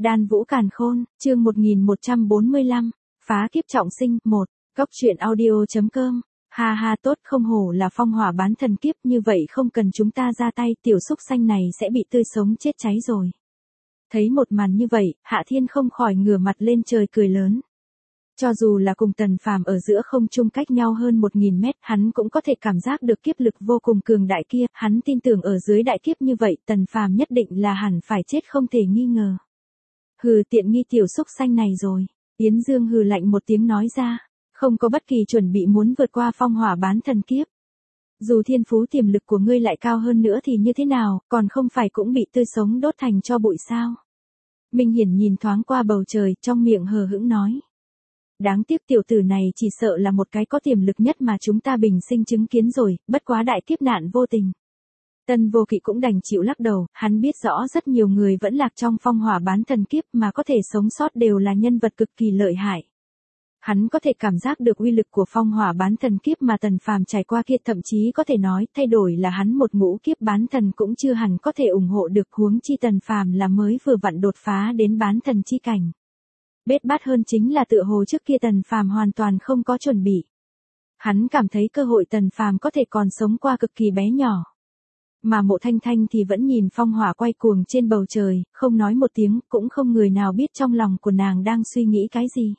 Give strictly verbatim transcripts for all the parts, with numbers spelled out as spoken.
Đan Vũ Càn Khôn, chương một nghìn một trăm bốn mươi lăm, phá kiếp trọng sinh, một, Cốc truyện audio.com, ha ha tốt không hổ là phong hỏa bán thần kiếp như vậy không cần chúng ta ra tay tiểu xúc xanh này sẽ bị tươi sống chết cháy rồi. Thấy một màn như vậy, Hạ Thiên không khỏi ngửa mặt lên trời cười lớn. Cho dù là cùng Tần Phàm ở giữa không trung cách nhau hơn một nghìn mét, hắn cũng có thể cảm giác được kiếp lực vô cùng cường đại kia, hắn tin tưởng ở dưới đại kiếp như vậy, Tần Phàm nhất định là hẳn phải chết không thể nghi ngờ. Hừ tiện nghi tiểu xúc xanh này rồi, Yến Dương hừ lạnh một tiếng nói ra, không có bất kỳ chuẩn bị muốn vượt qua phong hỏa bán thần kiếp. Dù thiên phú tiềm lực của ngươi lại cao hơn nữa thì như thế nào, còn không phải cũng bị tươi sống đốt thành cho bụi sao? Minh Hiển nhìn thoáng qua bầu trời, trong miệng hờ hững nói. Đáng tiếc tiểu tử này chỉ sợ là một cái có tiềm lực nhất mà chúng ta bình sinh chứng kiến rồi, bất quá đại kiếp nạn vô tình. Tân Vô Kỵ cũng đành chịu lắc đầu, hắn biết rõ rất nhiều người vẫn lạc trong phong hỏa bán thần kiếp mà có thể sống sót đều là nhân vật cực kỳ lợi hại. Hắn có thể cảm giác được uy lực của phong hỏa bán thần kiếp mà Tần Phàm trải qua kia, thậm chí có thể nói thay đổi là hắn một ngũ kiếp bán thần cũng chưa hẳn có thể ủng hộ được, huống chi Tần Phàm là mới vừa vặn đột phá đến bán thần chi cảnh. Bết bát hơn chính là tựa hồ trước kia Tần Phàm hoàn toàn không có chuẩn bị. Hắn cảm thấy cơ hội Tần Phàm có thể còn sống qua cực kỳ bé nhỏ. Mà Mộ Thanh Thanh thì vẫn nhìn phong hỏa quay cuồng trên bầu trời, không nói một tiếng, cũng không người nào biết trong lòng của nàng đang suy nghĩ cái gì.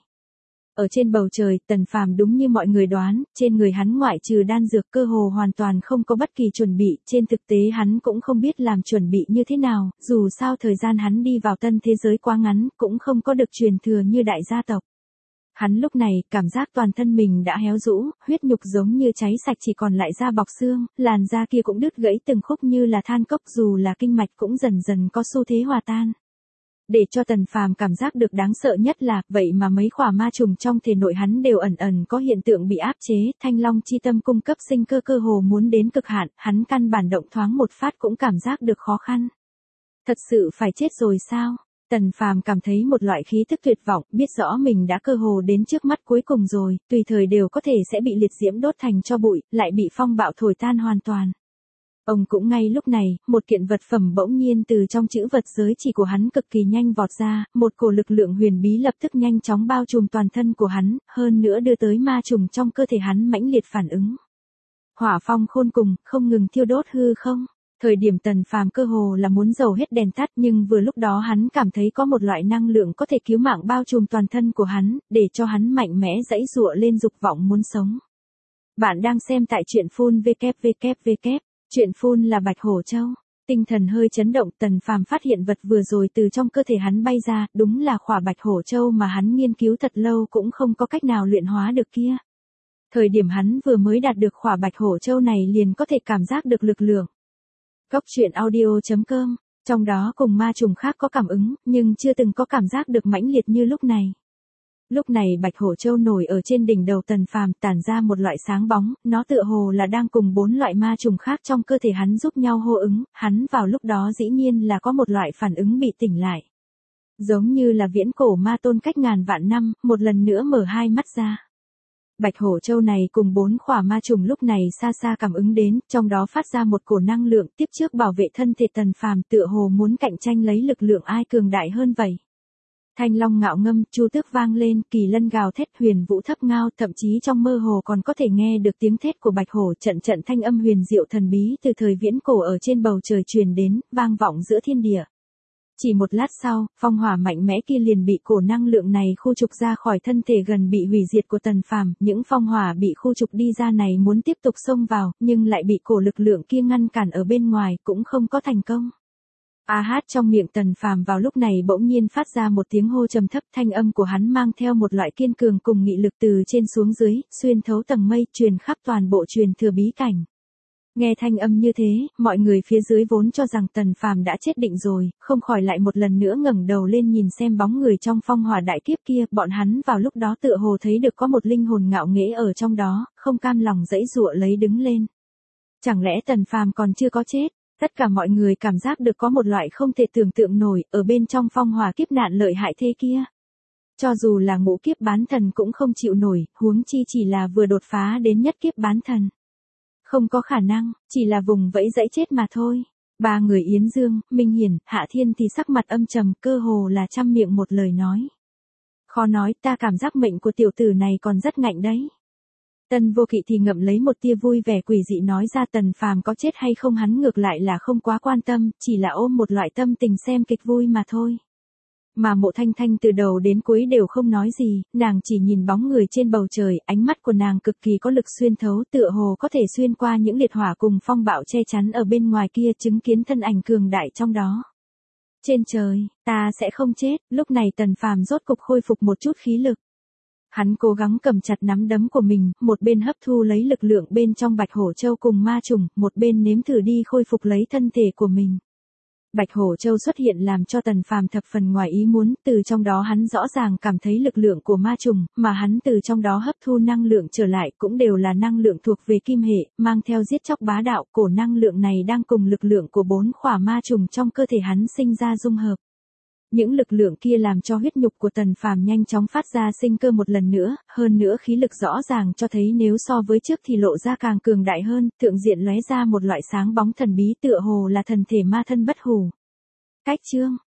Ở trên bầu trời, Tần Phàm đúng như mọi người đoán, trên người hắn ngoại trừ đan dược cơ hồ hoàn toàn không có bất kỳ chuẩn bị, trên thực tế hắn cũng không biết làm chuẩn bị như thế nào, dù sao thời gian hắn đi vào tân thế giới quá ngắn, cũng không có được truyền thừa như đại gia tộc. Hắn lúc này, cảm giác toàn thân mình đã héo rũ, huyết nhục giống như cháy sạch chỉ còn lại da bọc xương, làn da kia cũng đứt gãy từng khúc như là than cốc, dù là kinh mạch cũng dần dần có xu thế hòa tan. Để cho Tần Phàm cảm giác được đáng sợ nhất là, vậy mà mấy khỏa ma trùng trong thể nội hắn đều ẩn ẩn có hiện tượng bị áp chế, Thanh Long chi tâm cung cấp sinh cơ cơ hồ muốn đến cực hạn, hắn căn bản động thoáng một phát cũng cảm giác được khó khăn. Thật sự phải chết rồi sao? Tần Phàm cảm thấy một loại khí tức tuyệt vọng, biết rõ mình đã cơ hồ đến trước mắt cuối cùng rồi, tùy thời đều có thể sẽ bị liệt diễm đốt thành tro bụi, lại bị phong bạo thổi tan hoàn toàn. Ông cũng ngay lúc này, một kiện vật phẩm bỗng nhiên từ trong chữ vật giới chỉ của hắn cực kỳ nhanh vọt ra, một cổ lực lượng huyền bí lập tức nhanh chóng bao trùm toàn thân của hắn, hơn nữa đưa tới ma trùng trong cơ thể hắn mãnh liệt phản ứng. Hỏa phong khôn cùng, không ngừng thiêu đốt hư không. Thời điểm Tần Phàm cơ hồ là muốn dầu hết đèn tắt, nhưng vừa lúc đó hắn cảm thấy có một loại năng lượng có thể cứu mạng bao trùm toàn thân của hắn, để cho hắn mạnh mẽ giãy giụa lên dục vọng muốn sống. Bạn đang xem tại truyện phun vê kép vê kép vê kép. Chuyện phun là Bạch Hổ Châu. Tinh thần hơi chấn động, Tần Phàm phát hiện vật vừa rồi từ trong cơ thể hắn bay ra, đúng là khỏa Bạch Hổ Châu mà hắn nghiên cứu thật lâu cũng không có cách nào luyện hóa được kia. Thời điểm hắn vừa mới đạt được khỏa Bạch Hổ Châu này liền có thể cảm giác được lực lượng. Cốc truyện audio.com, trong đó cùng ma trùng khác có cảm ứng, nhưng chưa từng có cảm giác được mãnh liệt như lúc này. Lúc này Bạch Hổ Châu nổi ở trên đỉnh đầu Tần Phàm, tản ra một loại sáng bóng, nó tựa hồ là đang cùng bốn loại ma trùng khác trong cơ thể hắn giúp nhau hô ứng, hắn vào lúc đó dĩ nhiên là có một loại phản ứng bị tỉnh lại. Giống như là viễn cổ ma tôn cách ngàn vạn năm, một lần nữa mở hai mắt ra. Bạch Hổ Châu này cùng bốn khỏa ma trùng lúc này xa xa cảm ứng đến, trong đó phát ra một cổ năng lượng tiếp trước bảo vệ thân thể Tần Phàm, tựa hồ muốn cạnh tranh lấy lực lượng ai cường đại hơn vậy. Thanh long ngạo ngâm, chu tước vang lên, kỳ lân gào thét, huyền vũ thấp ngao, thậm chí trong mơ hồ còn có thể nghe được tiếng thét của bạch hổ, trận trận thanh âm huyền diệu thần bí từ thời viễn cổ ở trên bầu trời truyền đến, vang vọng giữa thiên địa. Chỉ một lát sau, phong hỏa mạnh mẽ kia liền bị cổ năng lượng này khu trục ra khỏi thân thể gần bị hủy diệt của Tần Phàm, những phong hỏa bị khu trục đi ra này muốn tiếp tục xông vào, nhưng lại bị cổ lực lượng kia ngăn cản ở bên ngoài, cũng không có thành công. A hát trong miệng Tần Phàm vào lúc này bỗng nhiên phát ra một tiếng hô trầm thấp, thanh âm của hắn mang theo một loại kiên cường cùng nghị lực từ trên xuống dưới, xuyên thấu tầng mây, truyền khắp toàn bộ truyền thừa bí cảnh. Nghe thanh âm như thế, mọi người phía dưới vốn cho rằng Tần Phàm đã chết định rồi, không khỏi lại một lần nữa ngẩng đầu lên nhìn xem bóng người trong phong hỏa đại kiếp kia, bọn hắn vào lúc đó tựa hồ thấy được có một linh hồn ngạo nghễ ở trong đó, không cam lòng giãy giụa lấy đứng lên. Chẳng lẽ Tần Phàm còn chưa có chết? Tất cả mọi người cảm giác được có một loại không thể tưởng tượng nổi, ở bên trong phong hỏa kiếp nạn lợi hại thế kia. Cho dù là ngũ kiếp bán thần cũng không chịu nổi, huống chi chỉ là vừa đột phá đến nhất kiếp bán thần. Không có khả năng, chỉ là vùng vẫy dãy chết mà thôi. Ba người Yến Dương, Minh Hiển, Hạ Thiên thì sắc mặt âm trầm, cơ hồ là trăm miệng một lời nói. Khó nói, ta cảm giác mệnh của tiểu tử này còn rất ngạnh đấy. Tân Vô Kỵ thì ngậm lấy một tia vui vẻ quỷ dị nói ra Tần Phàm có chết hay không hắn ngược lại là không quá quan tâm, chỉ là ôm một loại tâm tình xem kịch vui mà thôi. Mà Mộ Thanh Thanh từ đầu đến cuối đều không nói gì, nàng chỉ nhìn bóng người trên bầu trời, ánh mắt của nàng cực kỳ có lực xuyên thấu, tựa hồ có thể xuyên qua những liệt hỏa cùng phong bạo che chắn ở bên ngoài kia, chứng kiến thân ảnh cường đại trong đó. Trên trời, ta sẽ không chết. Lúc này Tần Phàm rốt cục khôi phục một chút khí lực. Hắn cố gắng cầm chặt nắm đấm của mình, một bên hấp thu lấy lực lượng bên trong Bạch Hổ Châu cùng ma trùng, một bên nếm thử đi khôi phục lấy thân thể của mình. Bạch Hổ Châu xuất hiện làm cho Tần Phàm thập phần ngoài ý muốn, từ trong đó hắn rõ ràng cảm thấy lực lượng của ma trùng, mà hắn từ trong đó hấp thu năng lượng trở lại cũng đều là năng lượng thuộc về kim hệ, mang theo giết chóc bá đạo, cổ năng lượng này đang cùng lực lượng của bốn khỏa ma trùng trong cơ thể hắn sinh ra dung hợp. Những lực lượng kia làm cho huyết nhục của Tần Phàm nhanh chóng phát ra sinh cơ một lần nữa, hơn nữa khí lực rõ ràng cho thấy nếu so với trước thì lộ ra càng cường đại hơn, thượng diện lóe ra một loại sáng bóng thần bí tựa hồ là thần thể ma thân bất hủ. Cách chương